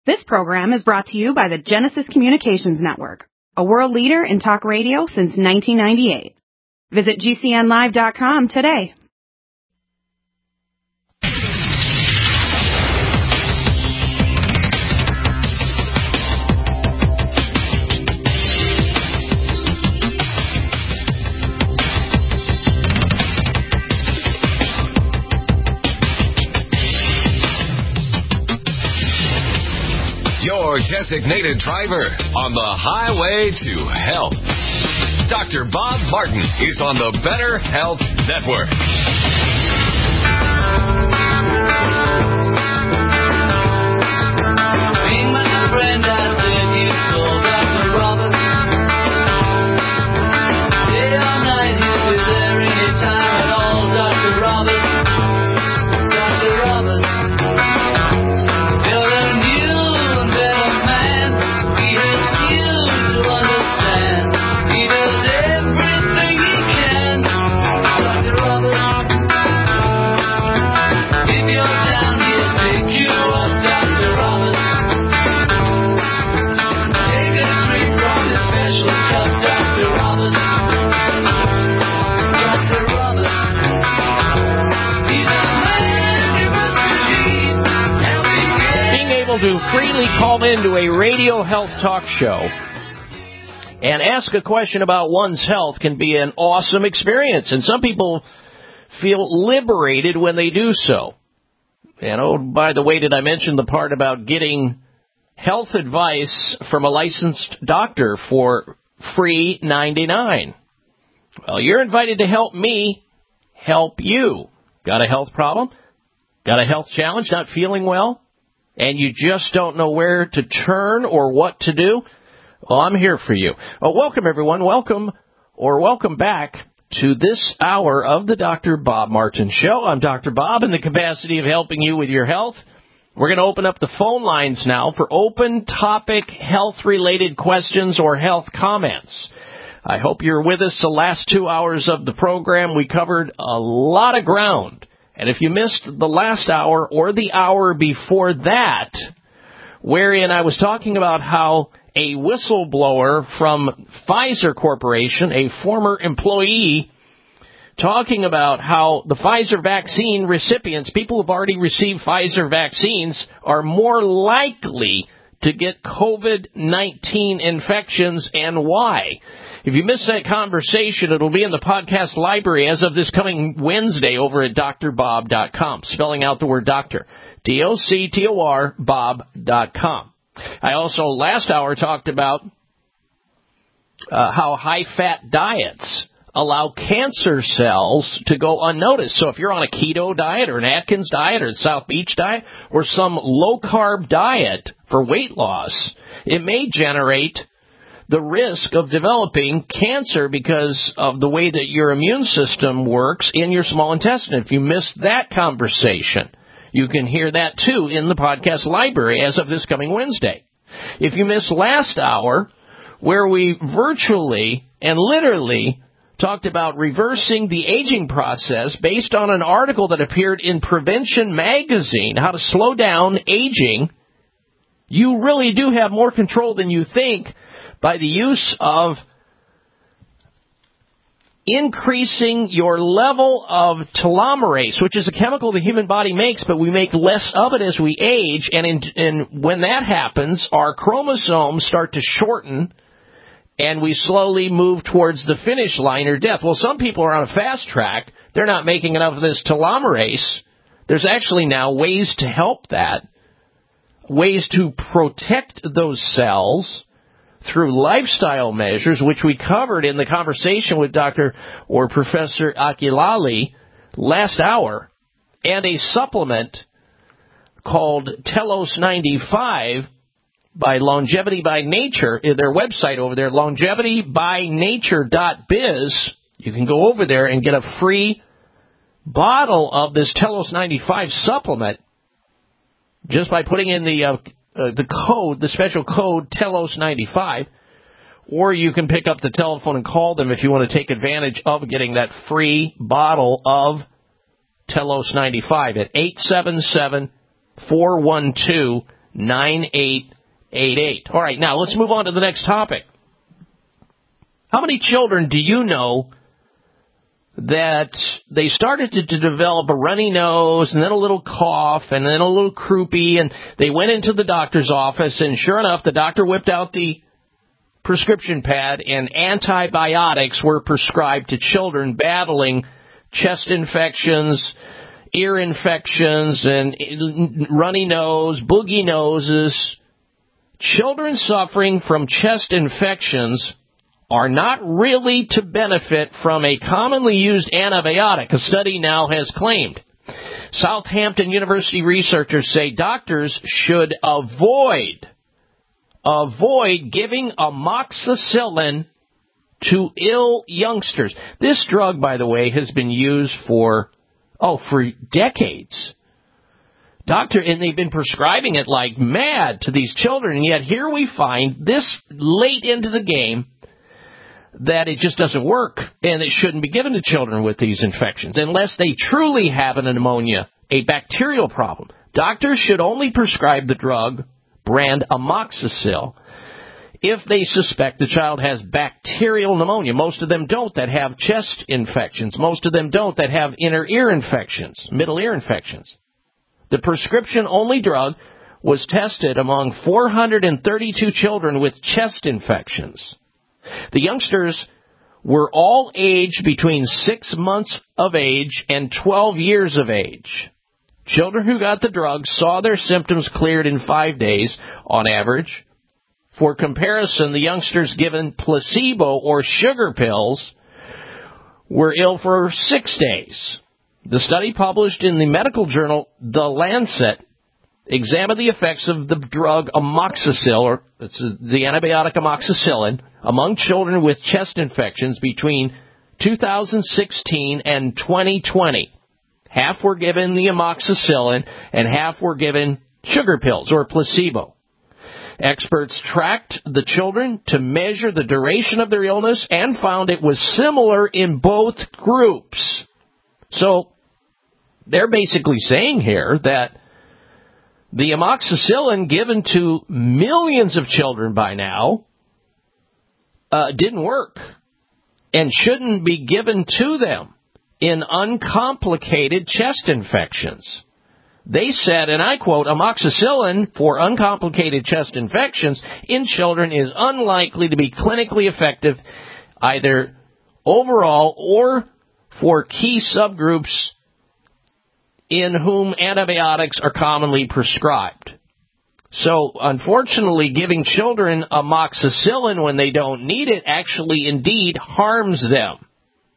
This program is brought to you by the Genesis Communications Network, a world leader in talk radio since 1998. Visit GCNlive.com today. Your designated driver on the highway to health. Dr. Bob Martin is on the Better Health Network. Being my friend, I said you told Dr. Roberts. Day or night, he'll be there anytime at all, Dr. Roberts. Dr. Roberts. You're a new and better man. He helps you to understand. He does everything he can. Dr. Roberts. If you're down, he'll pick you up, Dr. Roberts. Take a drink from his special cup, Dr. Roberts. Dr. Roberts. He's a man you must believe. Helping get Being able to freely call into a radio health talk show and ask a question about one's health can be an awesome experience. And some people feel liberated when they do so. And oh, by the way, did I mention the part about getting health advice from a licensed doctor for free 99? Well, you're invited to help me help you. Got a health problem? Got a health challenge? Not feeling well? And you just don't know where to turn or what to do? Well, I'm here for you. Well, welcome, everyone. Welcome back to this hour of the Dr. Bob Martin Show. I'm Dr. Bob in the capacity of helping you with your health. We're going to open up the phone lines now for open topic health-related questions or health comments. I hope you're with us the last 2 hours of the program. We covered a lot of ground. And if you missed the last hour or the hour before that, wherein I was talking about how a whistleblower from Pfizer Corporation, a former employee, talking about how the Pfizer vaccine recipients, people who've already received Pfizer vaccines, are more likely to get COVID-19 infections and why. If you missed that conversation, it'll be in the podcast library as of this coming Wednesday over at drbob.com, spelling out the word doctor, D-O-C-T-O-R, bob.com. I also, last hour, talked about how high-fat diets allow cancer cells to go unnoticed. So if you're on a keto diet or an Atkins diet or a South Beach diet or some low-carb diet for weight loss, it may generate the risk of developing cancer because of the way that your immune system works in your small intestine. If you missed that conversation, you can hear that, too, in the podcast library as of this coming Wednesday. If you missed last hour, where we virtually and literally talked about reversing the aging process based on an article that appeared in Prevention Magazine, how to slow down aging, you really do have more control than you think by the use of increasing your level of telomerase, which is a chemical the human body makes, but we make less of it as we age. And when that happens, our chromosomes start to shorten, and we slowly move towards the finish line or death. Well, some people are on a fast track. They're not making enough of this telomerase. There's actually now ways to help that, ways to protect those cells through lifestyle measures, which we covered in the conversation with Dr. or Professor Akilali last hour, and a supplement called Telos 95 by Longevity by Nature, their website over there, longevitybynature.biz. You can go over there and get a free bottle of this Telos 95 supplement just by putting in the code, the special code Telos 95, or you can pick up the telephone and call them if you want to take advantage of getting that free bottle of Telos 95 at 877-412 9888. All right, now let's move on to the next topic. How many children do you know that they started to develop a runny nose and then a little cough and then a little croupy, and they went into the doctor's office, and sure enough, the doctor whipped out the prescription pad and antibiotics were prescribed to children battling chest infections, ear infections, and runny nose, boogie noses. Children suffering from chest infections are not really to benefit from a commonly used antibiotic, a study now has claimed. Southampton University researchers say doctors should avoid giving amoxicillin to ill youngsters. This drug, by the way, has been used for decades. And they've been prescribing it like mad to these children, and yet here we find this late into the game that it just doesn't work, and it shouldn't be given to children with these infections unless they truly have an pneumonia, a bacterial problem. Doctors should only prescribe the drug brand amoxicillin if they suspect the child has bacterial pneumonia. Most of them don't that have chest infections. Most of them don't that have inner ear infections, middle ear infections. The prescription-only drug was tested among 432 children with chest infections. The youngsters were all aged between 6 months of age and 12 years of age. Children who got the drug saw their symptoms cleared in 5 days on average. For comparison, the youngsters given placebo or sugar pills were ill for 6 days. The study, published in the medical journal The Lancet, examined the effects of the drug amoxicillin, or the antibiotic amoxicillin, among children with chest infections between 2016 and 2020. Half were given the amoxicillin and half were given sugar pills or placebo. Experts tracked the children to measure the duration of their illness and found it was similar in both groups. So they're basically saying here that the amoxicillin given to millions of children by now didn't work and shouldn't be given to them in uncomplicated chest infections. They said, and I quote, amoxicillin for uncomplicated chest infections in children is unlikely to be clinically effective either overall or for key subgroups in whom antibiotics are commonly prescribed. So, unfortunately, giving children amoxicillin when they don't need it actually indeed harms them.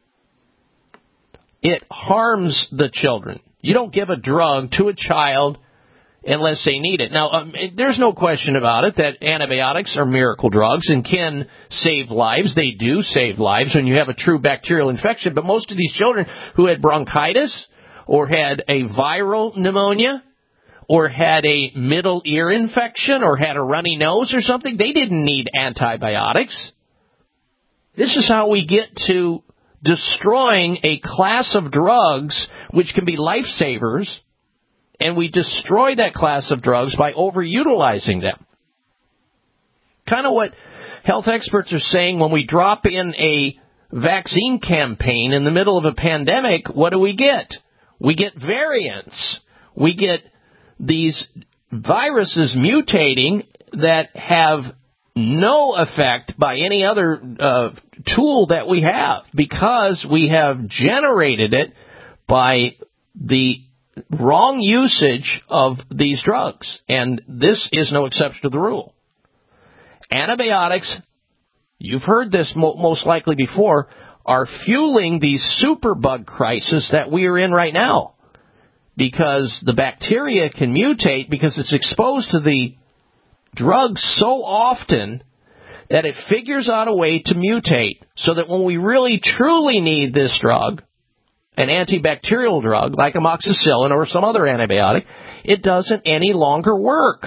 It harms the children. You don't give a drug to a child unless they need it. Now, there's no question about it that antibiotics are miracle drugs and can save lives. They do save lives when you have a true bacterial infection. But most of these children who had bronchitis or had a viral pneumonia or had a middle ear infection or had a runny nose or something, they didn't need antibiotics. This is how we get to destroying a class of drugs which can be lifesavers, and we destroy that class of drugs by overutilizing them. Kind of what health experts are saying when we drop in a vaccine campaign in the middle of a pandemic, what do we get? We get variants. We get these viruses mutating that have no effect by any other tool that we have because we have generated it by the wrong usage of these drugs. And this is no exception to the rule. Antibiotics, you've heard this most likely before, are fueling the superbug crisis that we are in right now. Because the bacteria can mutate because it's exposed to the drugs so often that it figures out a way to mutate so that when we really truly need this drug, an antibacterial drug like amoxicillin or some other antibiotic, it doesn't any longer work.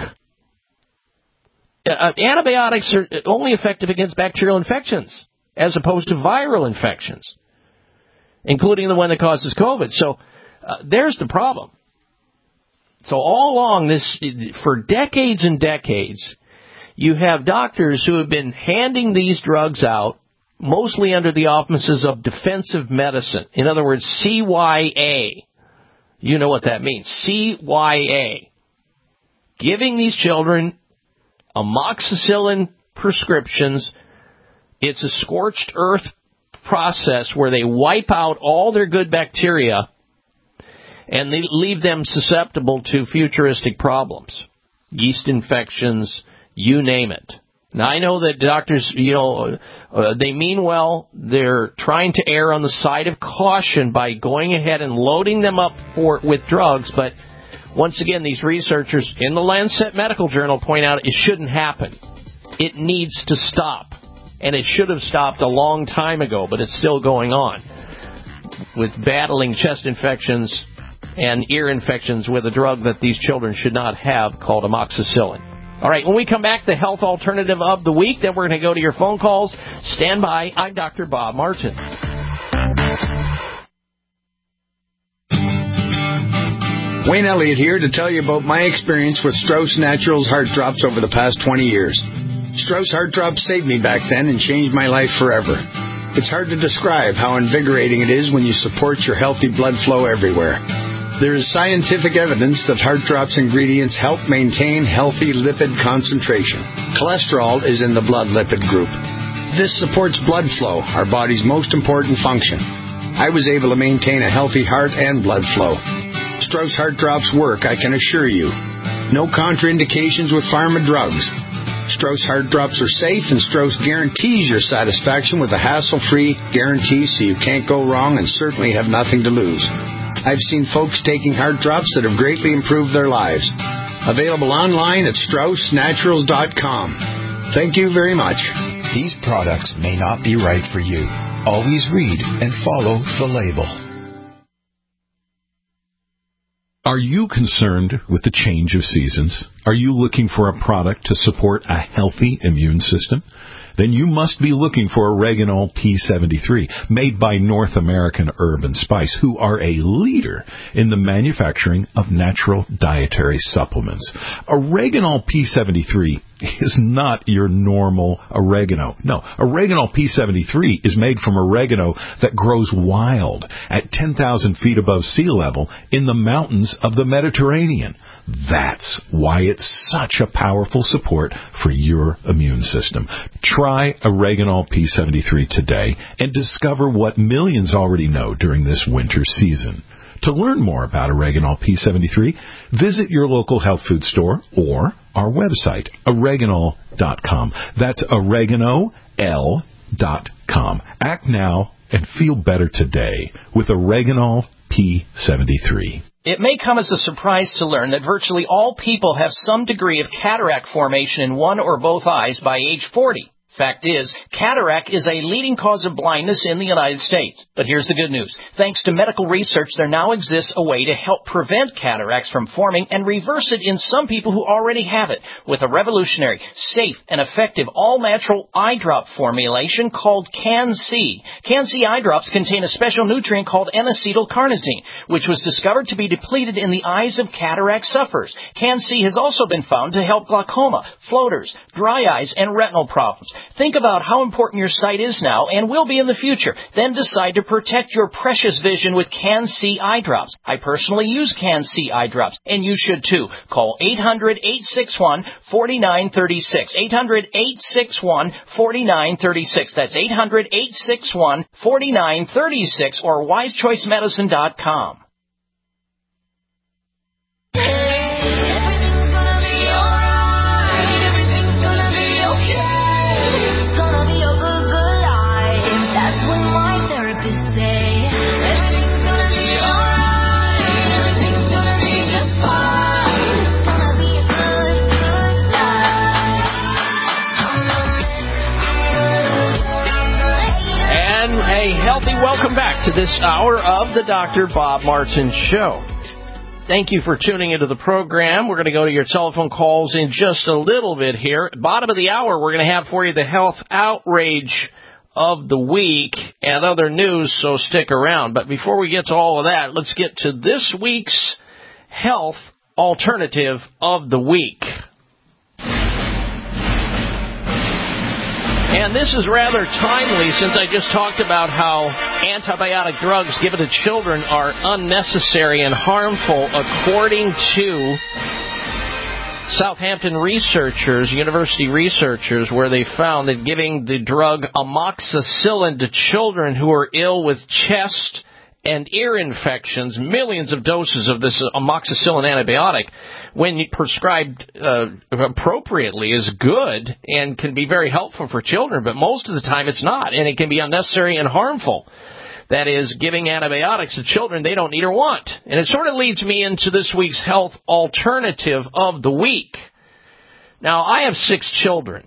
Antibiotics are only effective against bacterial infections as opposed to viral infections, including the one that causes COVID. So there's the problem. So all along for decades and decades, you have doctors who have been handing these drugs out, mostly under the auspices of defensive medicine. In other words, CYA. You know what that means. CYA. Giving these children amoxicillin prescriptions. It's a scorched earth process where they wipe out all their good bacteria and they leave them susceptible to futuristic problems. Yeast infections, you name it. Now, I know that doctors, they mean well. They're trying to err on the side of caution by going ahead and loading them up with drugs. But once again, these researchers in the Lancet Medical Journal point out it shouldn't happen. It needs to stop. And it should have stopped a long time ago, but it's still going on with battling chest infections and ear infections with a drug that these children should not have called amoxicillin. All right, when we come back, the health alternative of the week, then we're going to go to your phone calls. Stand by. I'm Dr. Bob Martin. Wayne Elliott here to tell you about my experience with Strauss Naturals Heart Drops over the past 20 years. Strauss Heart Drops saved me back then and changed my life forever. It's hard to describe how invigorating it is when you support your healthy blood flow everywhere. There is scientific evidence that Heart Drops ingredients help maintain healthy lipid concentration. Cholesterol is in the blood lipid group. This supports blood flow, our body's most important function. I was able to maintain a healthy heart and blood flow. Strauss Heart Drops work, I can assure you. No contraindications with pharma drugs. Strauss Heart Drops are safe, and Strauss guarantees your satisfaction with a hassle-free guarantee so you can't go wrong and certainly have nothing to lose. I've seen folks taking Heart Drops that have greatly improved their lives. Available online at StraussNaturals.com. Thank you very much. These products may not be right for you. Always read and follow the label. Are you concerned with the change of seasons? Are you looking for a product to support a healthy immune system? Then you must be looking for Oreganol P73, made by North American Herb & Spice, who are a leader in the manufacturing of natural dietary supplements. Oreganol P73 is not your normal oregano. No, Oreganol P73 is made from oregano that grows wild at 10,000 feet above sea level in the mountains of the Mediterranean. That's why it's such a powerful support for your immune system. Try Oreganol P73 today and discover what millions already know during this winter season. To learn more about Oreganol P73, visit your local health food store or our website, oreganol.com. That's oreganol.com. Act now and feel better today with Oreganol P73. It may come as a surprise to learn that virtually all people have some degree of cataract formation in one or both eyes by age 40. Fact is, cataract is a leading cause of blindness in the United States. But here's the good news. Thanks to medical research, there now exists a way to help prevent cataracts from forming and reverse it in some people who already have it with a revolutionary, safe, and effective all-natural eye drop formulation called Can-C. Can-C eye drops contain a special nutrient called N-acetylcarnosine, which was discovered to be depleted in the eyes of cataract sufferers. Can-C has also been found to help glaucoma, floaters, dry eyes, and retinal problems. Think about how important your sight is now and will be in the future. Then decide to protect your precious vision with Can-C eye drops. I personally use Can-C eye drops, and you should too. Call 800-861-4936. 800-861-4936. That's 800-861-4936 or wisechoicemedicine.com. Welcome back to this hour of the Dr. Bob Martin Show. Thank you for tuning into the program. We're going to go to your telephone calls in just a little bit here. At the bottom of the hour, we're going to have for you the health outrage of the week and other news, so stick around. But before we get to all of that, let's get to this week's health alternative of the week. And this is rather timely since I just talked about how antibiotic drugs given to children are unnecessary and harmful, according to Southampton researchers, university researchers, where they found that giving the drug amoxicillin to children who are ill with chest and ear infections, millions of doses of this amoxicillin antibiotic, when prescribed appropriately, is good and can be very helpful for children, but most of the time it's not, and it can be unnecessary and harmful. That is, giving antibiotics to children they don't need or want. And it sort of leads me into this week's health alternative of the week. Now, I have 6 children,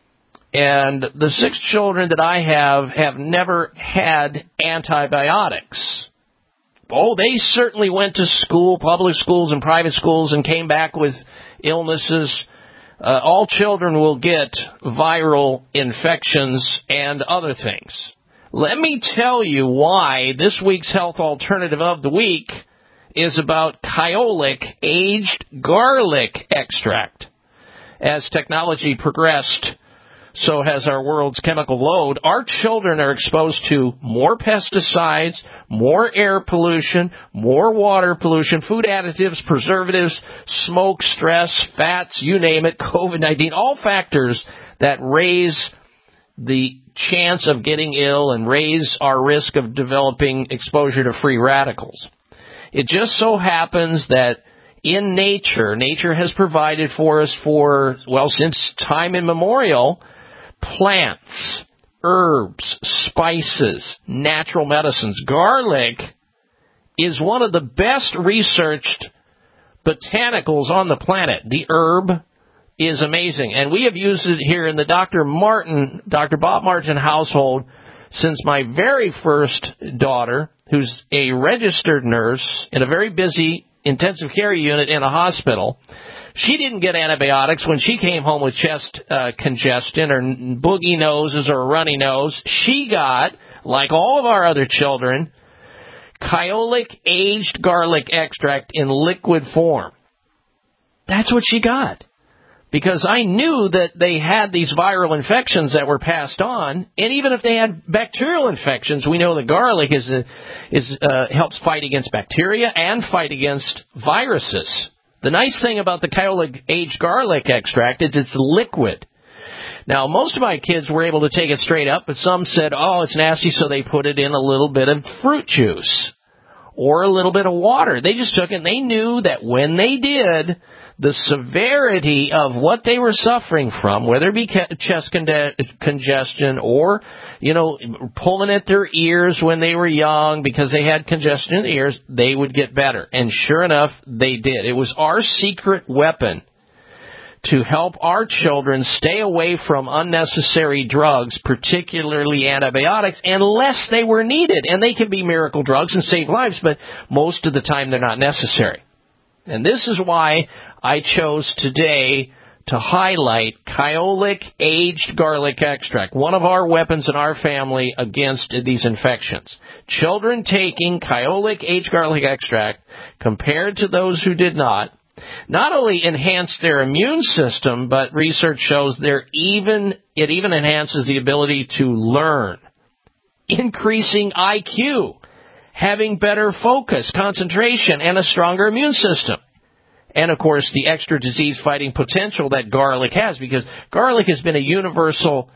and the 6 children that I have never had antibiotics. Oh, they certainly went to school, public schools and private schools, and came back with illnesses. All children will get viral infections and other things. Let me tell you why this week's health alternative of the week is about Kyolic aged garlic extract. As technology progressed, so has our world's chemical load. Our children are exposed to more pesticides, more air pollution, more water pollution, food additives, preservatives, smoke, stress, fats, you name it, COVID-19, all factors that raise the chance of getting ill and raise our risk of developing exposure to free radicals. It just so happens that in nature has provided for us since time immemorial, plants, herbs, spices, natural medicines. Garlic is one of the best researched botanicals on the planet. The herb is amazing, and we have used it here in the Dr. Bob Martin household since my very first daughter, who's a registered nurse in a very busy intensive care unit in a hospital. She didn't get antibiotics when she came home with chest congestion or boogie noses or a runny nose. She got, like all of our other children, Kyolic aged garlic extract in liquid form. That's what she got. Because I knew that they had these viral infections that were passed on, and even if they had bacterial infections, we know that garlic helps fight against bacteria and fight against viruses. The nice thing about the Kyolic aged garlic extract is it's liquid. Now, most of my kids were able to take it straight up, but some said, oh, it's nasty, so they put it in a little bit of fruit juice or a little bit of water. They just took it, and they knew that when they did, the severity of what they were suffering from, whether it be chest congestion or, pulling at their ears when they were young because they had congestion in the ears, they would get better. And sure enough, they did. It was our secret weapon to help our children stay away from unnecessary drugs, particularly antibiotics, unless they were needed. And they can be miracle drugs and save lives, but most of the time they're not necessary. And this is why I chose today to highlight Kyolic aged garlic extract, one of our weapons in our family against these infections. Children taking Kyolic aged garlic extract, compared to those who did not only enhanced their immune system, but research shows it even enhances the ability to learn, increasing IQ, having better focus, concentration, and a stronger immune system. And, of course, the extra disease-fighting potential that garlic has, because garlic has been a universal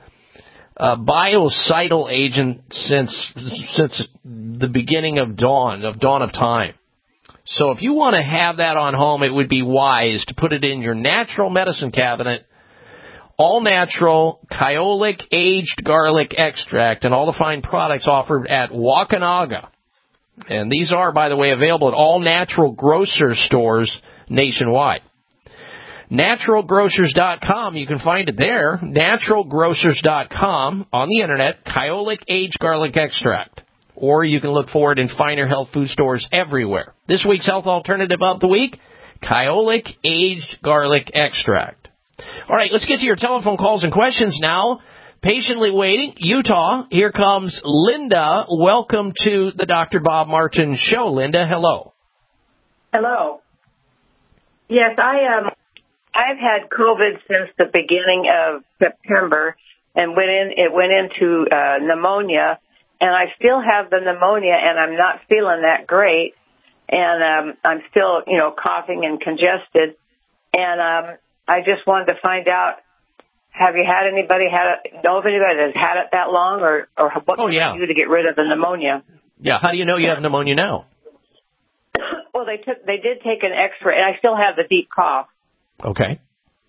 biocidal agent since the beginning of dawn of time. So if you want to have that on home, it would be wise to put it in your natural medicine cabinet, all-natural Kyolic aged garlic extract, and all the fine products offered at Wakunaga. And these are, by the way, available at all natural grocer stores nationwide. Naturalgrocers.com, you can find it there. Naturalgrocers.com on the internet, Kyolic aged garlic extract. Or you can look for it in finer health food stores everywhere. This week's health alternative of the week, Kyolic aged garlic extract. All right, let's get to your telephone calls and questions now. Patiently waiting, Utah. Here comes Linda. Welcome to the Dr. Bob Martin Show. Linda, hello. Hello. Yes, I've had COVID since the beginning of September, and it went into pneumonia, and I still have the pneumonia, and I'm not feeling that great, and I'm still, coughing and congested, and I just wanted to find out, have you had anybody know of anybody that's had it that long, or what can you do to get rid of the pneumonia? Yeah, how do you know you have pneumonia now? Well, they did take an X-ray, and I still have the deep cough. Okay.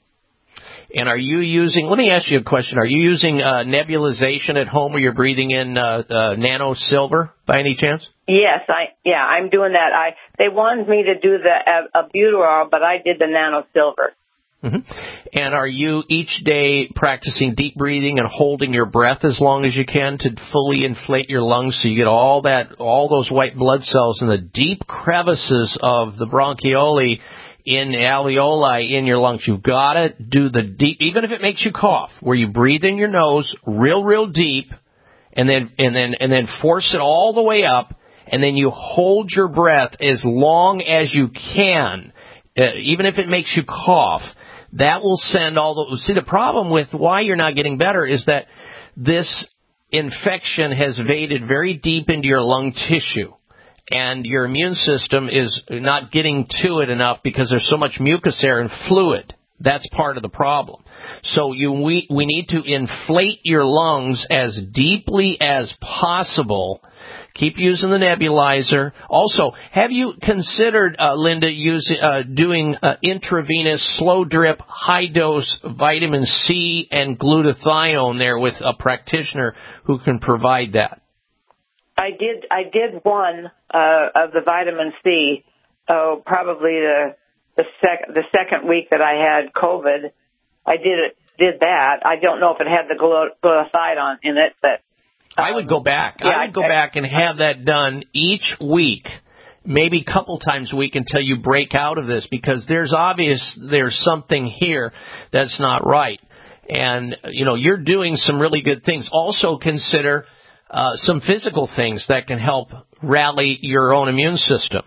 And are you using, let me ask you a question, are you using nebulization at home where you're breathing in nano silver by any chance? Yes, I'm doing that. They wanted me to do the albuterol, but I did the nano silver. Mm-hmm. And are you each day practicing deep breathing and holding your breath as long as you can to fully inflate your lungs so you get all those white blood cells in the deep crevices of the bronchioli in alveoli in your lungs? You've got to do the deep, even if it makes you cough, where you breathe in your nose real deep and then force it all the way up, and then you hold your breath as long as you can, even if it makes you cough. That will send the problem with why you're not getting better is that this infection has evaded very deep into your lung tissue, and your immune system is not getting to it enough because there's so much mucus there and fluid. That's part of the problem. So we need to inflate your lungs as deeply as possible. Keep using the nebulizer. Also, have you considered, Linda, doing intravenous, slow drip, high dose vitamin C and glutathione there with a practitioner who can provide that? I did one of the vitamin C. Probably the second week that I had COVID. I did that. I don't know if it had the glutathione in it, but. I would go back. Yeah, I would go back and have that done each week, maybe a couple times a week until you break out of this, because there's something here that's not right. And, you're doing some really good things. Also consider some physical things that can help rally your own immune system.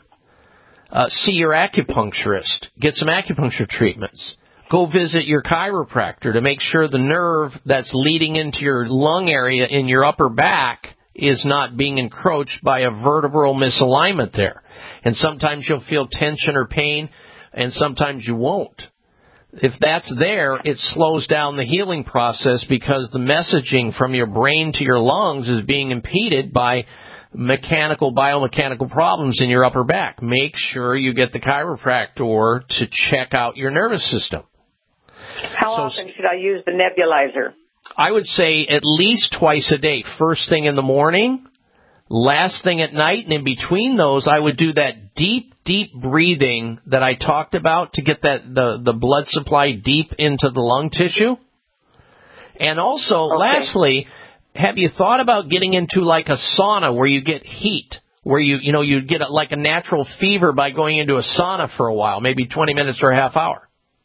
See your acupuncturist. Get some acupuncture treatments. Go visit your chiropractor to make sure the nerve that's leading into your lung area in your upper back is not being encroached by a vertebral misalignment there. And sometimes you'll feel tension or pain, and sometimes you won't. If that's there, it slows down the healing process because the messaging from your brain to your lungs is being impeded by biomechanical problems in your upper back. Make sure you get the chiropractor to check out your nervous system. How often should I use the nebulizer? I would say at least twice a day. First thing in the morning, last thing at night, and in between those, I would do that deep breathing that I talked about to get the blood supply deep into the lung tissue. And also, lastly, have you thought about getting into like a sauna where you get heat, where you get like a natural fever by going into a sauna for a while, maybe 20 minutes or a half hour?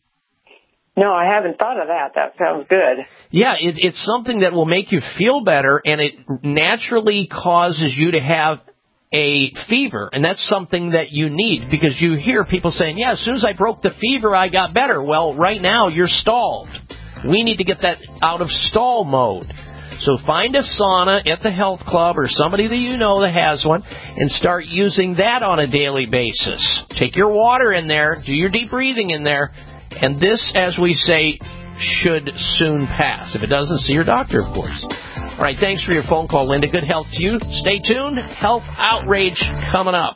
No, I haven't thought of that. That sounds good. Yeah, it's something that will make you feel better, and it naturally causes you to have a fever, and that's something that you need, because you hear people saying, yeah, as soon as I broke the fever, I got better. Well, right now, you're stalled. We need to get that out of stall mode. So find a sauna at the health club or somebody that you know that has one, and start using that on a daily basis. Take your water in there, do your deep breathing in there, and this, as we say, should soon pass. If it doesn't, see your doctor, of course. All right, thanks for your phone call, Linda. Good health to you. Stay tuned. Health Outrage coming up.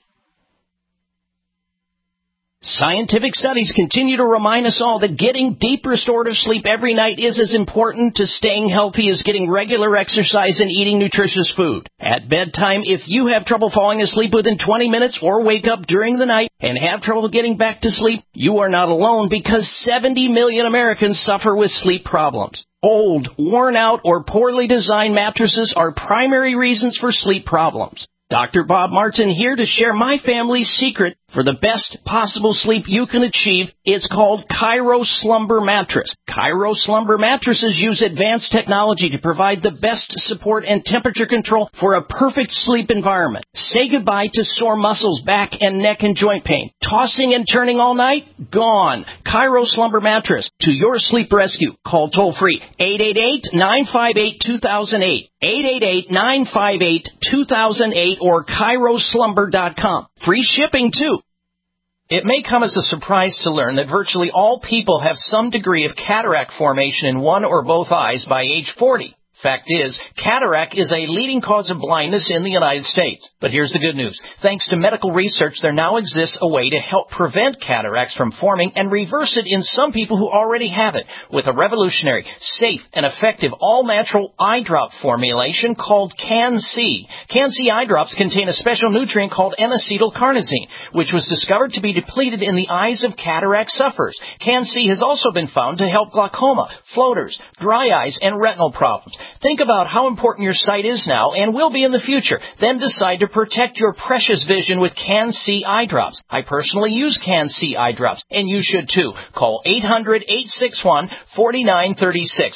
Scientific studies continue to remind us all that getting deep restorative sleep every night is as important to staying healthy as getting regular exercise and eating nutritious food. At bedtime, if you have trouble falling asleep within 20 minutes or wake up during the night and have trouble getting back to sleep, you are not alone, because 70 million Americans suffer with sleep problems. Old, worn out, or poorly designed mattresses are primary reasons for sleep problems. Dr. Bob Martin here to share my family's secret For the best possible sleep you can achieve, it's called Kairos Slumber Mattress. Kairos Slumber Mattresses use advanced technology to provide the best support and temperature control for a perfect sleep environment. Say goodbye to sore muscles, back and neck and joint pain. Tossing and turning all night? Gone. Kairos Slumber Mattress. To your sleep rescue. Call toll-free 888-958-2008. 888-958-2008 or KairosSlumber.com. Free shipping, too. It may come as a surprise to learn that virtually all people have some degree of cataract formation in one or both eyes by age 40. Fact is, cataract is a leading cause of blindness in the United States. But here's the good news. Thanks to medical research, there now exists a way to help prevent cataracts from forming and reverse it in some people who already have it with a revolutionary, safe, and effective all-natural eye drop formulation called Can-C. Can-C eye drops contain a special nutrient called N-acetylcarnosine, which was discovered to be depleted in the eyes of cataract sufferers. Can-C has also been found to help glaucoma, floaters, dry eyes, and retinal problems. Think about how important your sight is now and will be in the future. Then decide to protect your precious vision with Can-C eye drops. I personally use Can-C eye drops, and you should too. Call 800-861-4936.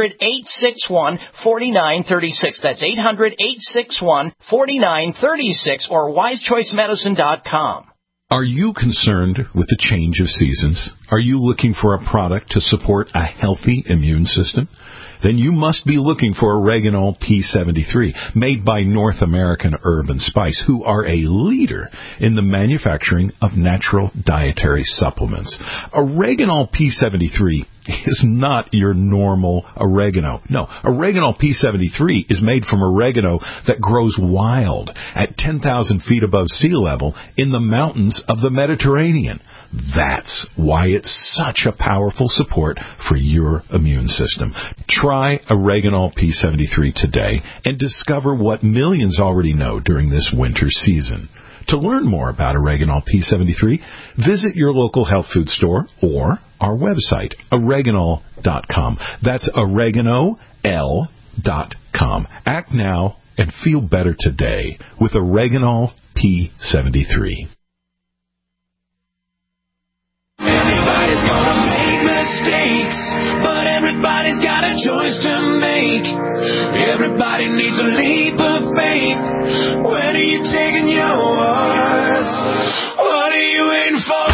800-861-4936. That's 800-861-4936 or wisechoicemedicine.com. Are you concerned with the change of seasons? Are you looking for a product to support a healthy immune system? Then you must be looking for Oreganol P73, made by North American Herb & Spice, who are a leader in the manufacturing of natural dietary supplements. Oreganol P73 is not your normal oregano. No, Oreganol P73 is made from oregano that grows wild at 10,000 feet above sea level in the mountains of the Mediterranean. That's why it's such a powerful support for your immune system. Try Oreganol P73 today and discover what millions already know during this winter season. To learn more about Oreganol P73, visit your local health food store or our website, oreganol.com. That's oreganol.com. Act now and feel better today with Oreganol P73. Everybody's gonna make mistakes, but everybody's got a choice to make. Everybody needs a leap of faith. When are you taking yours? What are you waiting for?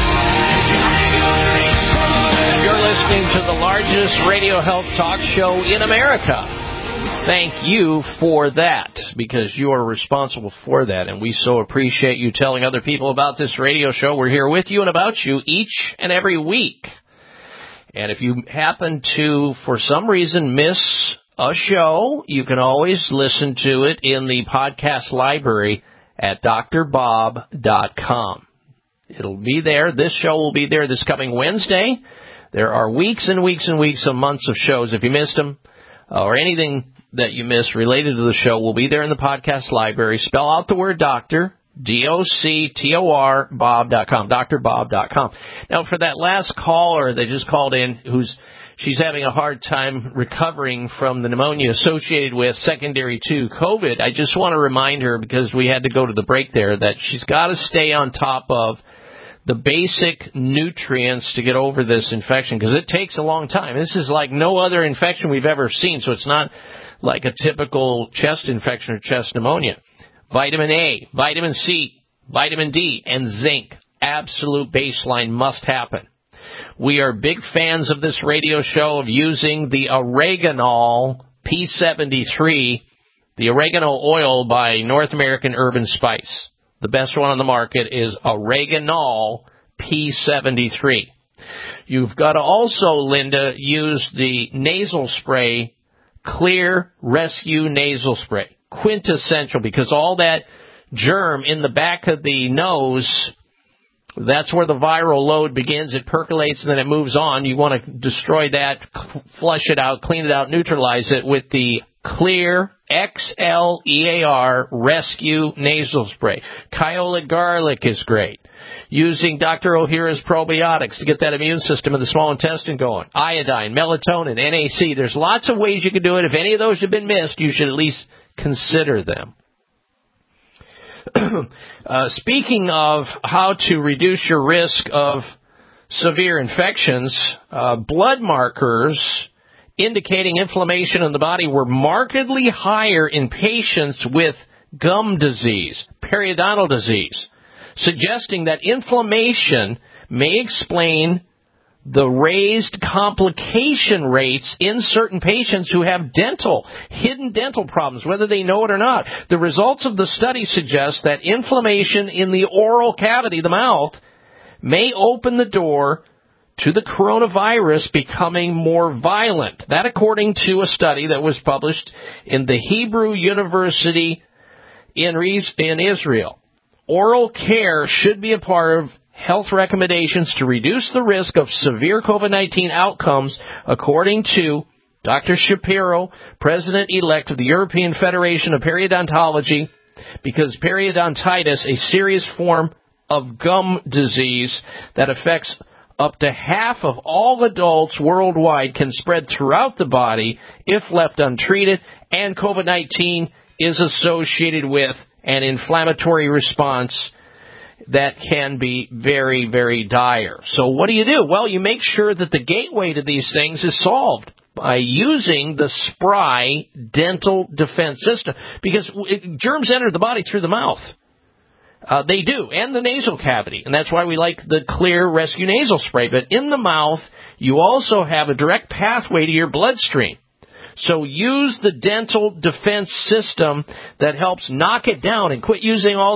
You're listening to the largest radio health talk show in America. Thank you for that, because you are responsible for that, and we so appreciate you telling other people about this radio show. We're here with you and about you each and every week. And if you happen to, for some reason, miss a show, you can always listen to it in the podcast library at drbob.com. It'll be there. This show will be there this coming Wednesday. There are weeks and weeks and weeks and months of shows. If you missed them or anything that you missed related to the show will be there in the podcast library. Spell out the word doctor, D-O-C-T-O-R, Bob.com, drbob.com. Now, for that last caller that just called in, she's having a hard time recovering from the pneumonia associated with secondary to COVID, I just want to remind her, because we had to go to the break there, that she's got to stay on top of the basic nutrients to get over this infection, because it takes a long time. This is like no other infection we've ever seen, so it's not like a typical chest infection or chest pneumonia. Vitamin A, vitamin C, vitamin D, and zinc. Absolute baseline must happen. We are big fans of this radio show of using the Oreganol P73, the oregano oil by North American Herb & Spice. The best one on the market is Oreganol P73. You've got to also, Linda, use the nasal spray, Clear Rescue Nasal Spray. Quintessential, because all that germ in the back of the nose, that's where the viral load begins. It percolates and then it moves on. You want to destroy that, flush it out, clean it out, neutralize it with the Clear XLEAR Rescue Nasal Spray. Kyolic garlic is great. Using Dr. O'Hara's probiotics to get that immune system of the small intestine going. Iodine, melatonin, NAC. There's lots of ways you can do it. If any of those have been missed, you should at least consider them. Speaking of how to reduce your risk of severe infections, blood markers indicating inflammation in the body were markedly higher in patients with gum disease, periodontal disease, suggesting that inflammation may explain the raised complication rates in certain patients who have hidden dental problems, whether they know it or not. The results of the study suggest that inflammation in the oral cavity, the mouth, may open the door to the coronavirus becoming more violent. That according to a study that was published in the Hebrew University in Israel. Oral care should be a part of health recommendations to reduce the risk of severe COVID-19 outcomes, according to Dr. Shapiro, President-elect of the European Federation of Periodontology, because periodontitis, a serious form of gum disease that affects up to half of all adults worldwide, can spread throughout the body if left untreated, and COVID-19 is associated with an inflammatory response that can be very, very dire. So what do? Well, you make sure that the gateway to these things is solved by using the Spry dental defense system, because germs enter the body through the mouth. They do, and the nasal cavity, and that's why we like the Clear Rescue Nasal Spray. But in the mouth, you also have a direct pathway to your bloodstream. So use the dental defense system that helps knock it down, and quit using all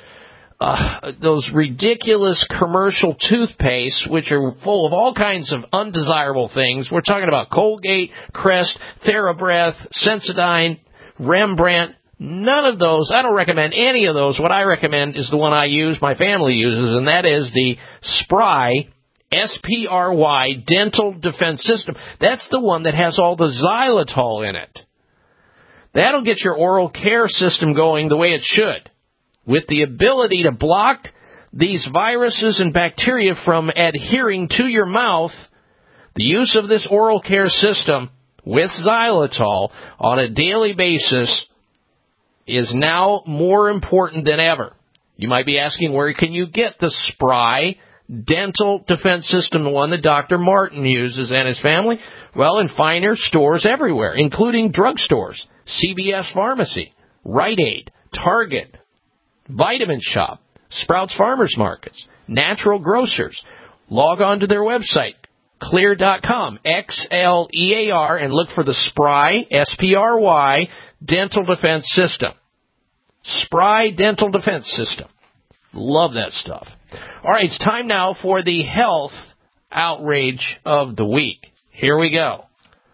those ridiculous commercial toothpastes, which are full of all kinds of undesirable things. We're talking about Colgate, Crest, TheraBreath, Sensodyne, Rembrandt. None of those. I don't recommend any of those. What I recommend is the one I use, my family uses, and that is the Spry, S-P-R-Y, dental defense system. That's the one that has all the xylitol in it. That'll get your oral care system going the way it should, with the ability to block these viruses and bacteria from adhering to your mouth. The use of this oral care system with xylitol on a daily basis is now more important than ever. You might be asking, where can you get the Spry dental defense system, the one that Dr. Martin uses and his family? Well, in finer stores everywhere, including drugstores, CVS Pharmacy, Rite Aid, Target, Vitamin Shop, Sprouts Farmers Markets, Natural Grocers. Log on to their website, Xlear.com, X-L-E-A-R, and look for the Spry, S-P-R-Y, dental defense system. Spry dental defense system. Love that stuff. All right, it's time now for the health outrage of the week. Here we go.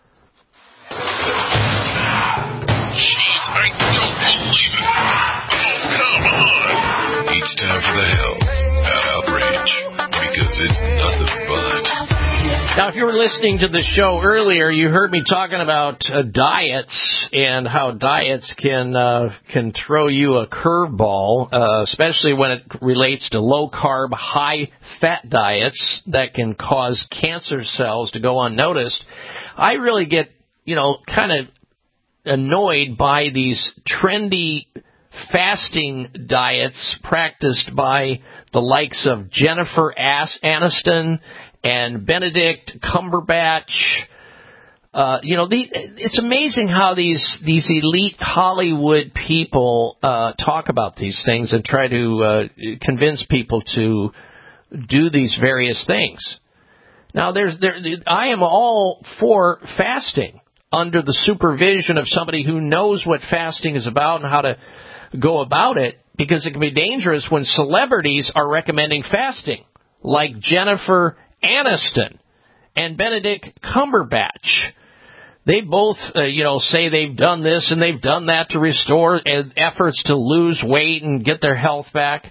Jeez, I don't believe it. Oh, come on. It's time for the health outrage, because it's nothing but. Now, if you were listening to the show earlier, you heard me talking about diets and how diets can throw you a curveball, especially when it relates to low-carb, high-fat diets that can cause cancer cells to go unnoticed. I really get, kind of annoyed by these trendy fasting diets practiced by the likes of Jennifer Aniston and Benedict Cumberbatch. It's amazing how these elite Hollywood people talk about these things and try to convince people to do these various things. Now, I am all for fasting under the supervision of somebody who knows what fasting is about and how to go about it, because it can be dangerous when celebrities are recommending fasting, like Jennifer Aniston and Benedict Cumberbatch. They both, say they've done this and they've done that to restore efforts to lose weight and get their health back.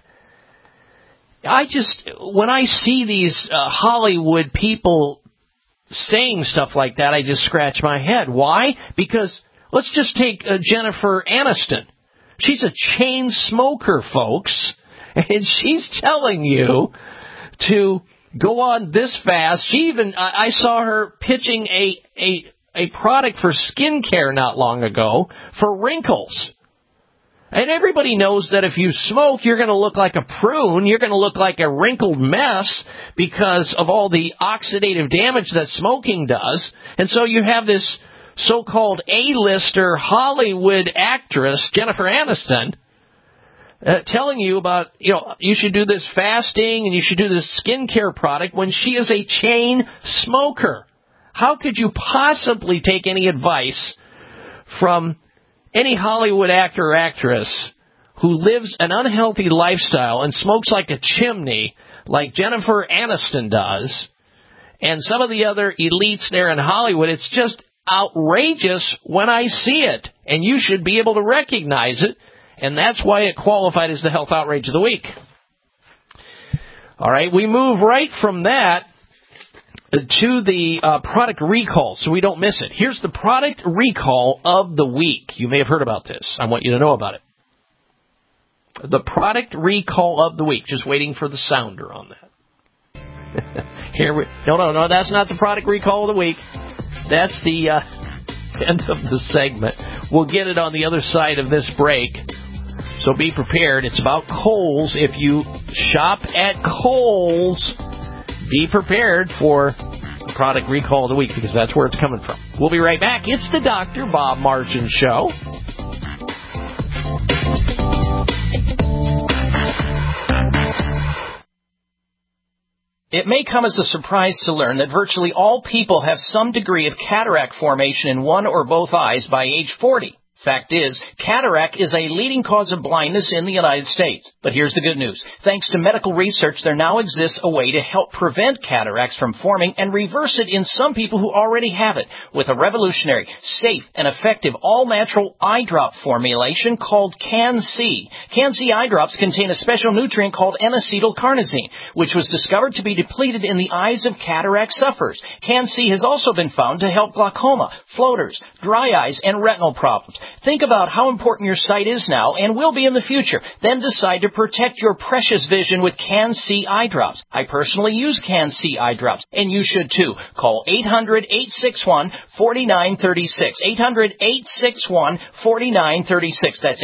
When I see these Hollywood people saying stuff like that, I just scratch my head. Why? Because let's just take Jennifer Aniston. She's a chain smoker, folks, and she's telling you to go on this fast. She even, I saw her pitching a product for skincare not long ago for wrinkles. And everybody knows that if you smoke, you're going to look like a prune. You're going to look like a wrinkled mess because of all the oxidative damage that smoking does. And so you have this so-called A-lister Hollywood actress, Jennifer Aniston, telling you about, you should do this fasting and you should do this skincare product when she is a chain smoker. How could you possibly take any advice from any Hollywood actor or actress who lives an unhealthy lifestyle and smokes like a chimney like Jennifer Aniston does and some of the other elites there in Hollywood? It's just outrageous when I see it, and you should be able to recognize it, and that's why it qualified as the Health Outrage of the Week. All right, we move right from that to the product recall, so we don't miss it. Here's the product recall of the week. You may have heard about this. I want you to know about it. The product recall of the week. Just waiting for the sounder on that. No, that's not the product recall of the week. That's the end of the segment. We'll get it on the other side of this break. So be prepared. It's about Kohl's. If you shop at Kohl's, be prepared for the product recall of the week because that's where it's coming from. We'll be right back. It's the Dr. Bob Martin Show. It may come as a surprise to learn that virtually all people have some degree of cataract formation in one or both eyes by age 40. Fact is, cataract is a leading cause of blindness in the United States. But here's the good news. Thanks to medical research, there now exists a way to help prevent cataracts from forming and reverse it in some people who already have it with a revolutionary, safe, and effective all-natural eye drop formulation called Can-C. Can-C eye drops contain a special nutrient called N-acetylcarnosine, which was discovered to be depleted in the eyes of cataract sufferers. Can-C has also been found to help glaucoma, floaters, dry eyes, and retinal problems. Think about how important your sight is now and will be in the future. Then decide to protect your precious vision with Can-C eye drops. I personally use Can-C eye drops, and you should too. Call 800-861-4936. 800-861-4936. That's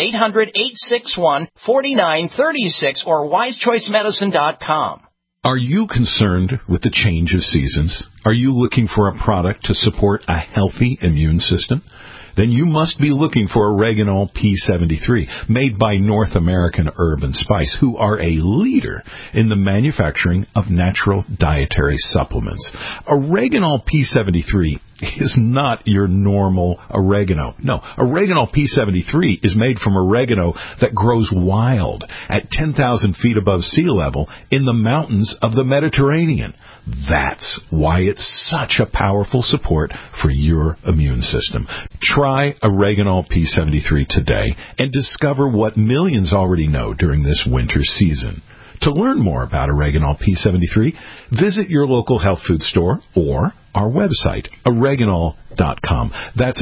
800-861-4936 or wisechoicemedicine.com. Are you concerned with the change of seasons? Are you looking for a product to support a healthy immune system? Then you must be looking for Oreganol P73, made by North American Herb & Spice, who are a leader in the manufacturing of natural dietary supplements. Oreganol P73 is not your normal oregano. No, Oreganol P73 is made from oregano that grows wild at 10,000 feet above sea level in the mountains of the Mediterranean. That's why it's such a powerful support for your immune system. Try Oreganol P73 today and discover what millions already know during this winter season. To learn more about Oreganol P73, visit your local health food store or our website, oreganol.com. That's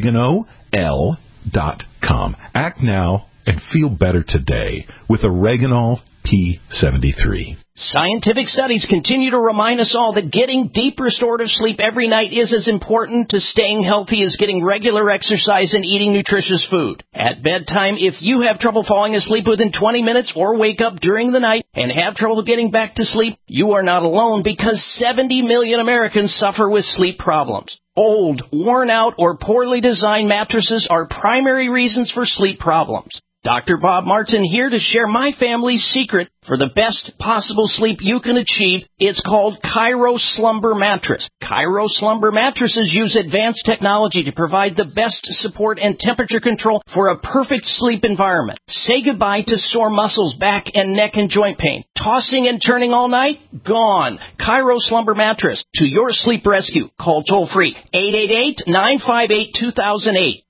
oregano.com. Act now and feel better today with Oreganol P73. Scientific studies continue to remind us all that getting deep restorative sleep every night is as important to staying healthy as getting regular exercise and eating nutritious food. At bedtime, if you have trouble falling asleep within 20 minutes or wake up during the night and have trouble getting back to sleep, you are not alone because 70 million Americans suffer with sleep problems. Old, worn out, or poorly designed mattresses are primary reasons for sleep problems. Dr. Bob Martin here to share my family's secret for the best possible sleep you can achieve. It's called Kairos Slumber Mattress. Kairos Slumber mattresses use advanced technology to provide the best support and temperature control for a perfect sleep environment. Say goodbye to sore muscles, back and neck and joint pain. Tossing and turning all night? Gone. Kairos Slumber Mattress. To your sleep rescue. Call toll-free 888-958-2008.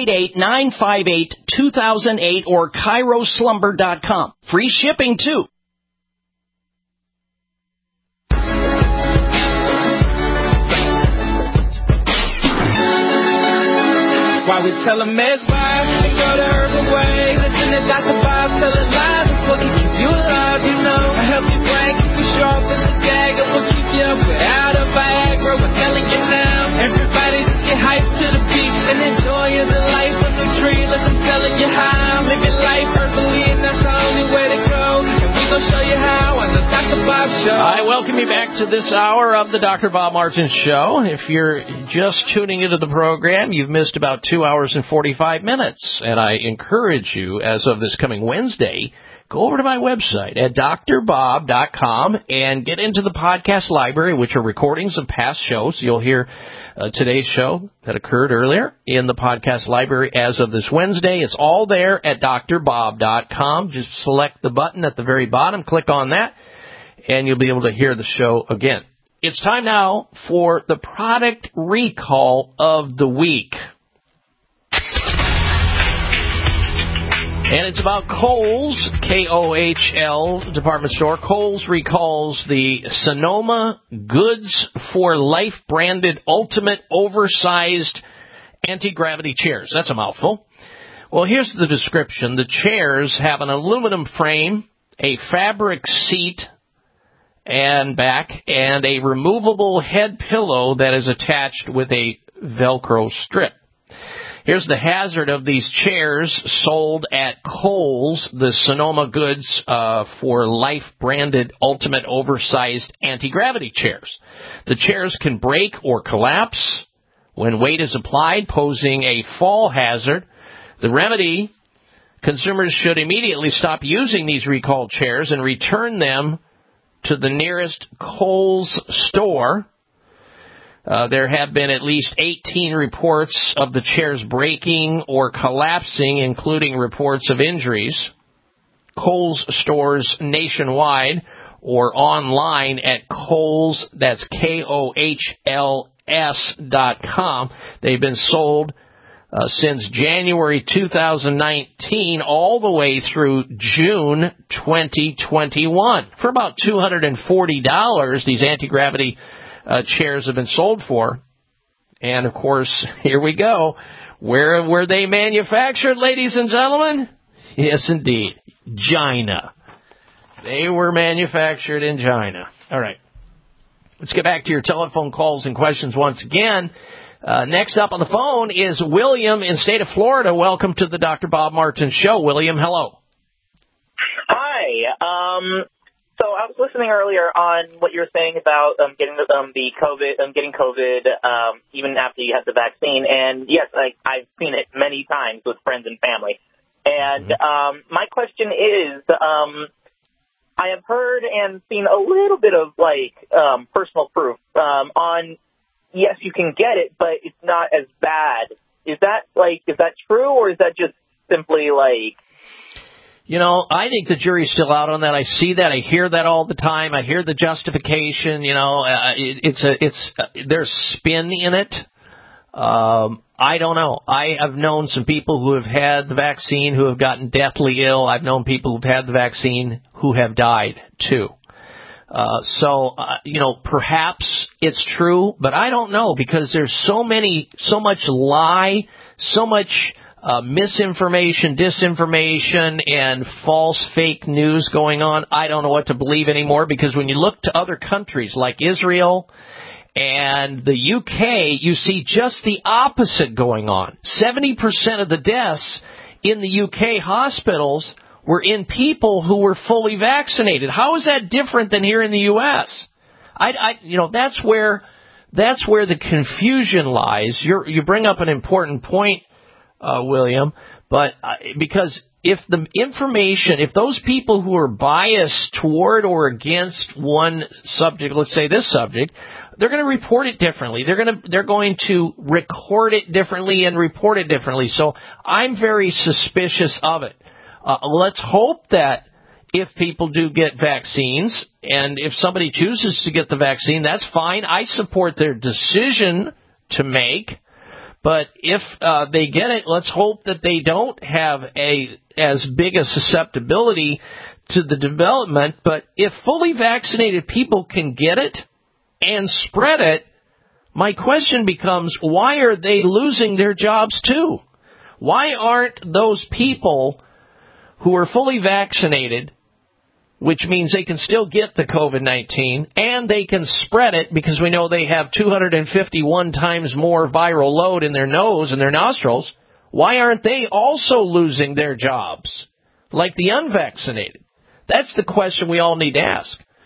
888-958-2008 or KairosSlumber.com. Free shipping, too. Why we tell them it's live and go the urban way. Listen to Dr. Bob, tell it live. It's what can keep you alive, you know. I help you brain, keep you sharp as a dagger. We'll keep you up without a Viagra. We're telling you now. Everybody just get hyped to the beat and enjoy the life of the tree. Listen, telling you how. Live your life. show. I welcome you back to this hour of the Dr. Bob Martin Show. If you're just tuning into the program, you've missed about 2 hours and 45 minutes. And I encourage you, as of this coming Wednesday, go over to my website at drbob.com and get into the podcast library, which are recordings of past shows. You'll hear today's show that occurred earlier in the podcast library as of this Wednesday. It's all there at drbob.com. Just select the button at the very bottom, click on that, and you'll be able to hear the show again. It's time now for the product recall of the week. And it's about Kohl's, K-O-H-L, department store. Kohl's recalls the Sonoma Goods for Life branded ultimate oversized anti-gravity chairs. That's a mouthful. Well, here's the description. The chairs have an aluminum frame, a fabric seat and back, and a removable head pillow that is attached with a Velcro strip. Here's the hazard of these chairs sold at Kohl's, the Sonoma Goods for Life branded ultimate oversized anti-gravity chairs. The chairs can break or collapse when weight is applied, posing a fall hazard. The remedy, consumers should immediately stop using these recalled chairs and return them to the nearest Kohl's store. There have been at least 18 reports of the chairs breaking or collapsing, including reports of injuries. Kohl's stores nationwide or online at Kohl's, that's KOHLS.com. They've been sold since January 2019 all the way through June 2021. For about $240, these anti-gravity chairs have been sold for. And, of course, here we go. Where were they manufactured, ladies and gentlemen? Yes, indeed. China. They were manufactured in China. All right. Let's get back to your telephone calls and questions once again. Next up on the phone is William in state of Florida. Welcome to the Dr. Bob Martin Show. William, hello. Hi. So I was listening earlier on what you were saying about getting COVID, even after you had the vaccine. And yes, I've seen it many times with friends and family. And my question is, I have heard and seen a little bit of personal proof on yes, you can get it, but it's not as bad. Is that true, or is that just simply You know, I think the jury's still out on that. I see that. I hear that all the time. I hear the justification. You know, there's spin in it. I don't know. I have known some people who have had the vaccine who have gotten deathly ill. I've known people who've had the vaccine who have died too. Perhaps it's true, but I don't know because there's so much lie, so much misinformation, disinformation, and false fake news going on. I don't know what to believe anymore because when you look to other countries like Israel and the UK, you see just the opposite going on. 70% of the deaths in the UK hospitals were in people who were fully vaccinated. How is that different than here in the U.S.? That's where the confusion lies. You bring up an important point, William, but because if the information, if those people who are biased toward or against one subject, let's say this subject, they're going to report it differently. They're going to record it differently and report it differently. So I'm very suspicious of it. Let's hope that if people do get vaccines, and if somebody chooses to get the vaccine, that's fine. I support their decision to make. But if they get it, let's hope that they don't have as big a susceptibility to the development. But if fully vaccinated people can get it and spread it, my question becomes, why are they losing their jobs too? Why aren't those people who are fully vaccinated, which means they can still get the COVID-19, and they can spread it because we know they have 251 times more viral load in their nose and their nostrils, why aren't they also losing their jobs like the unvaccinated? That's the question we all need to ask.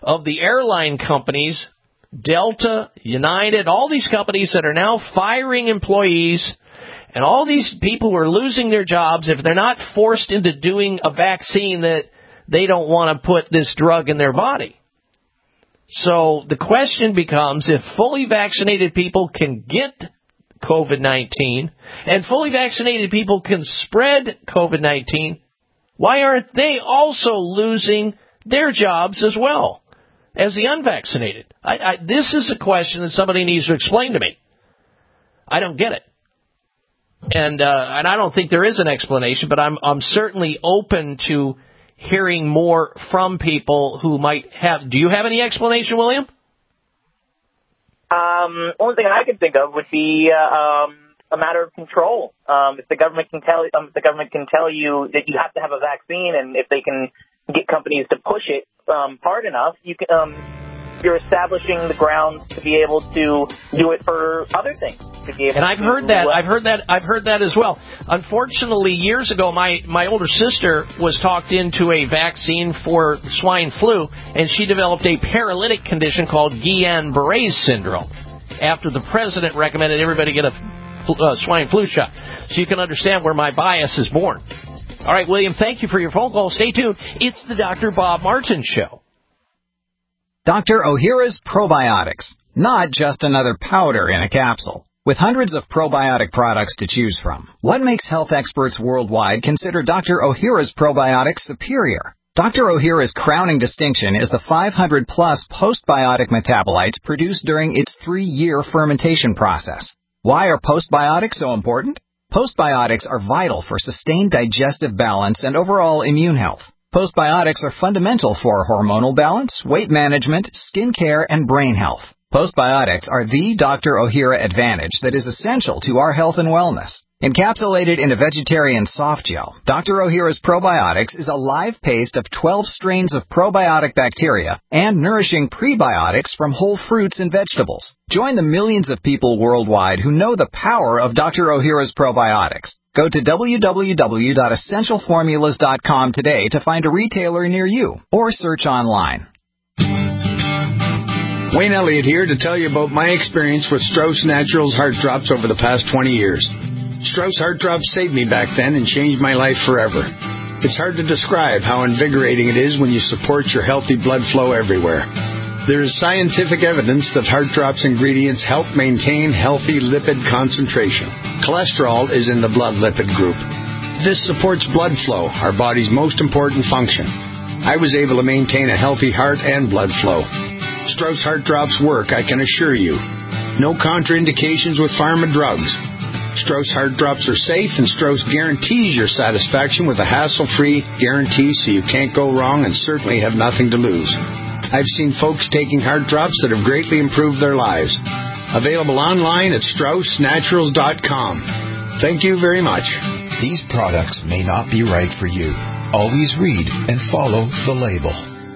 of the airline companies, Delta, United, all these companies that are now firing employees, and all these people who are losing their jobs if they're not forced into doing a vaccine that they don't want to put this drug in their body. So the question becomes, if fully vaccinated people can get COVID-19 and fully vaccinated people can spread COVID-19, why aren't they also losing their jobs as well as the unvaccinated? This is a question that somebody needs to explain to me. I don't get it. And I don't think there is an explanation, but I'm certainly open to hearing more from people who might have. Do you have any explanation, William? Only thing I could think of would be a matter of control. If the government can tell you that you have to have a vaccine, and if they can get companies to push it hard enough, you're establishing the grounds to be able to do it for other things. And I've heard that as well. Unfortunately, years ago, my older sister was talked into a vaccine for swine flu, and she developed a paralytic condition called Guillain-Barré syndrome after the president recommended everybody get a swine flu shot. So you can understand where my bias is born. All right, William, thank you for your phone call. Stay tuned. It's the Dr. Bob Martin Show. Dr. Ohhira's Probiotics, not just another powder in a capsule. With hundreds of probiotic products to choose from, what makes health experts worldwide consider Dr. Ohhira's Probiotics superior? Dr. Ohhira's crowning distinction is the 500-plus postbiotic metabolites produced during its 3-year fermentation process. Why are postbiotics so important? Postbiotics are vital for sustained digestive balance and overall immune health. Postbiotics are fundamental for hormonal balance, weight management, skin care, and brain health. Postbiotics are the Dr. Ohhira advantage that is essential to our health and wellness. Encapsulated in a vegetarian soft gel, Dr. Ohhira's Probiotics is a live paste of 12 strains of probiotic bacteria and nourishing prebiotics from whole fruits and vegetables. Join the millions of people worldwide who know the power of Dr. Ohhira's Probiotics. Go to www.essentialformulas.com today to find a retailer near you, or search online. Wayne Elliott here to tell you about my experience with Strauss Naturals Heart Drops over the past 20 years. Strauss Heart Drops saved me back then and changed my life forever. It's hard to describe how invigorating it is when you support your healthy blood flow everywhere. There is scientific evidence that Heart Drops ingredients help maintain healthy lipid concentration. Cholesterol is in the blood lipid group. This supports blood flow, our body's most important function. I was able to maintain a healthy heart and blood flow. Strauss Heart Drops work, I can assure you. No contraindications with pharma drugs. Strauss Heart Drops are safe, and Strauss guarantees your satisfaction with a hassle-free guarantee, so you can't go wrong and certainly have nothing to lose. I've seen folks taking Heart Drops that have greatly improved their lives. Available online at StraussNaturals.com. Thank you very much. These products may not be right for you. Always read and follow the label.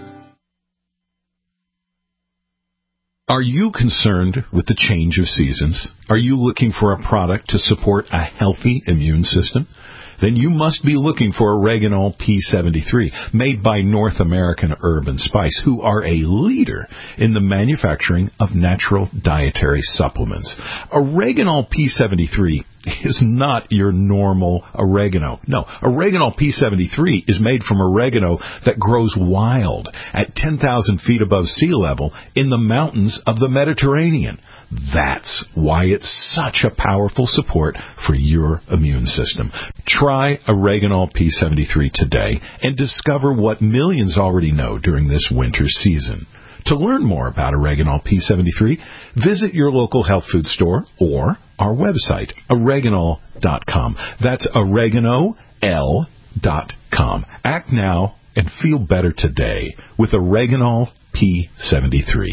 Are you concerned with the change of seasons? Are you looking for a product to support a healthy immune system? Then you must be looking for Oreganol P73, made by North American Herb & Spice, who are a leader in the manufacturing of natural dietary supplements. Oreganol P73 is not your normal oregano. No, Oreganol P73 is made from oregano that grows wild at 10,000 feet above sea level in the mountains of the Mediterranean. That's why it's such a powerful support for your immune system. Try Oreganol P73 today and discover what millions already know during this winter season. To learn more about Oreganol P73, visit your local health food store or our website, oreganol.com. That's oreganol.com. Act now and feel better today with Oreganol P73.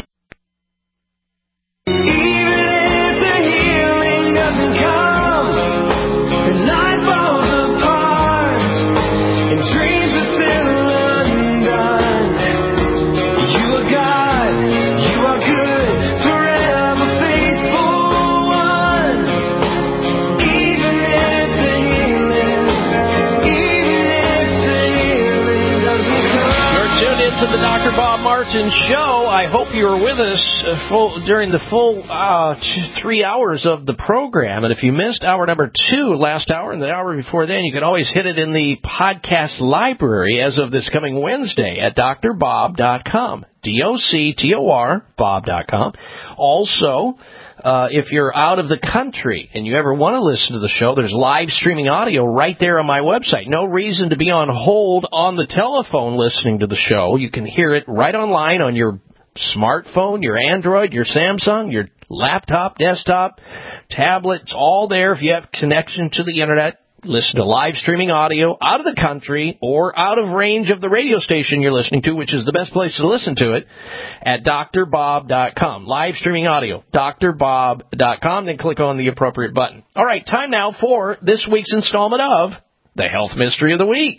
To the Dr. Bob Martin Martin Show. I hope you were with us during the full 3 hours of the program. And if you missed hour number 2 last hour and the hour before then, you can always hit it in the podcast library as of this coming Wednesday at drbob.com. DOCTOR, Bob.com. Also, if you're out of the country and you ever want to listen to the show, there's live streaming audio right there on my website. No reason to be on hold on the telephone listening to the show. You can hear it right online on your smartphone, your Android, your Samsung, your laptop, desktop, tablet. It's all there if you have connection to the Internet. Listen to live streaming audio out of the country or out of range of the radio station you're listening to, which is the best place to listen to it, at drbob.com. Live streaming audio, drbob.com, then click on the appropriate button. All right, time now for this week's installment of The Health Mystery of the Week.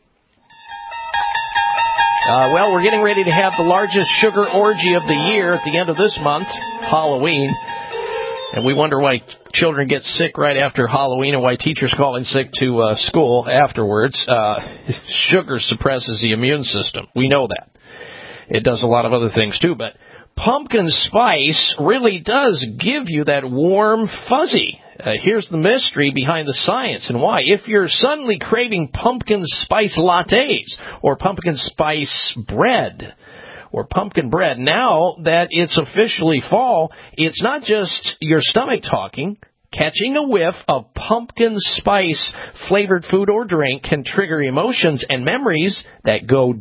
Well, we're getting ready to have the largest sugar orgy of the year at the end of this month, Halloween. And we wonder why children get sick right after Halloween and why teachers call in sick to school afterwards. Sugar suppresses the immune system. We know that. It does a lot of other things, too. But pumpkin spice really does give you that warm fuzzy. Here's the mystery behind the science and why. If you're suddenly craving pumpkin spice lattes or pumpkin spice bread, or pumpkin bread, now that it's officially fall, it's not just your stomach talking. Catching a whiff of pumpkin spice flavored food or drink can trigger emotions and memories that go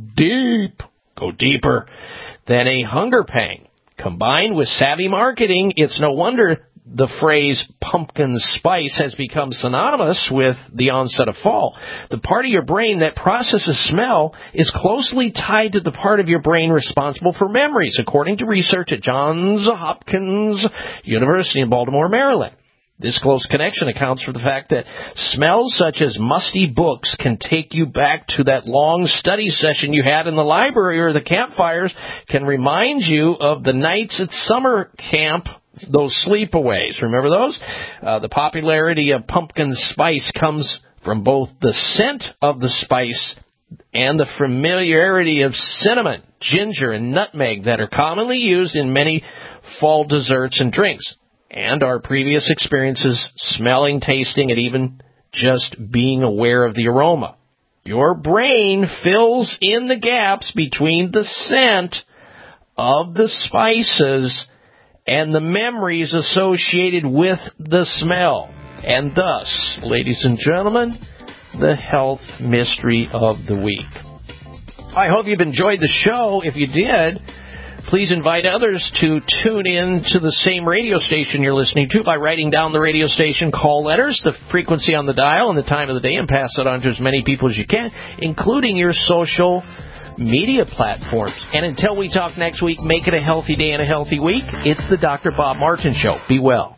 deeper than a hunger pang. Combined with savvy marketing, it's no wonder the phrase pumpkin spice has become synonymous with the onset of fall. The part of your brain that processes smell is closely tied to the part of your brain responsible for memories, according to research at Johns Hopkins University in Baltimore, Maryland. This close connection accounts for the fact that smells such as musty books can take you back to that long study session you had in the library, or the campfires can remind you of the nights at summer camp, those sleepaways. Remember those? The popularity of pumpkin spice comes from both the scent of the spice and the familiarity of cinnamon, ginger, and nutmeg that are commonly used in many fall desserts and drinks, and our previous experiences smelling, tasting, and even just being aware of the aroma. Your brain fills in the gaps between the scent of the spices and the memories associated with the smell. And thus, ladies and gentlemen, the health mystery of the week. I hope you've enjoyed the show. If you did, please invite others to tune in to the same radio station you're listening to by writing down the radio station call letters, the frequency on the dial, and the time of the day, and pass it on to as many people as you can, including your social media platforms. And until we talk next week, make it a healthy day and a healthy week. It's the Dr. Bob Martin Show. Be well.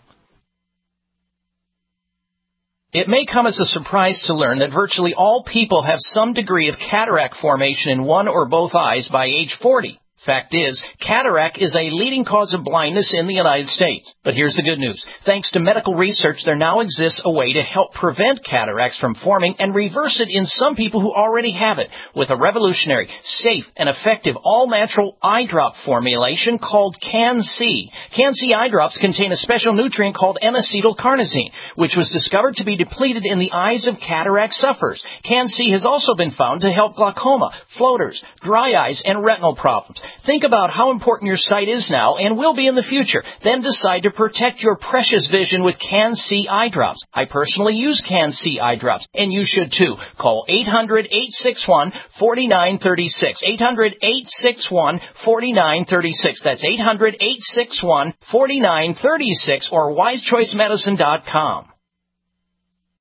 It may come as a surprise to learn that virtually all people have some degree of cataract formation in one or both eyes by age 40. Fact is, cataract is a leading cause of blindness in the United States. But here's the good news. Thanks to medical research, there now exists a way to help prevent cataracts from forming and reverse it in some people who already have it with a revolutionary, safe, and effective all-natural eye drop formulation called Can-C. Can-C eye drops contain a special nutrient called N-acetylcarnosine, which was discovered to be depleted in the eyes of cataract sufferers. Can-C has also been found to help glaucoma, floaters, dry eyes, and retinal problems. Think about how important your sight is now and will be in the future. Then decide to protect your precious vision with Can-C eye drops. I personally use Can-C eye drops, and you should too. Call 800-861-4936. 800-861-4936. That's 800-861-4936 or wisechoicemedicine.com.